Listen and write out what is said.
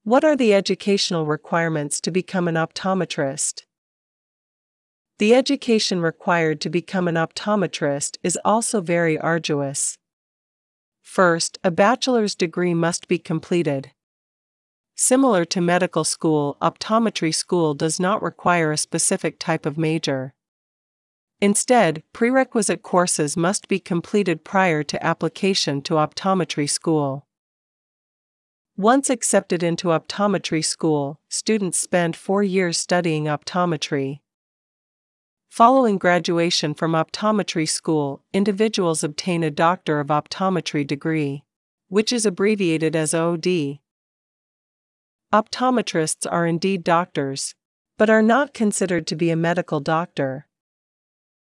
What are the educational requirements to become an optometrist? The education required to become an optometrist is also very arduous. First, a bachelor's degree must be completed. Similar to medical school, optometry school does not require a specific type of major. Instead, prerequisite courses must be completed prior to application to optometry school. Once accepted into optometry school, students spend 4 years studying optometry. Following graduation from optometry school, individuals obtain a Doctor of Optometry degree, which is abbreviated as OD. Optometrists are indeed doctors, but are not considered to be a medical doctor.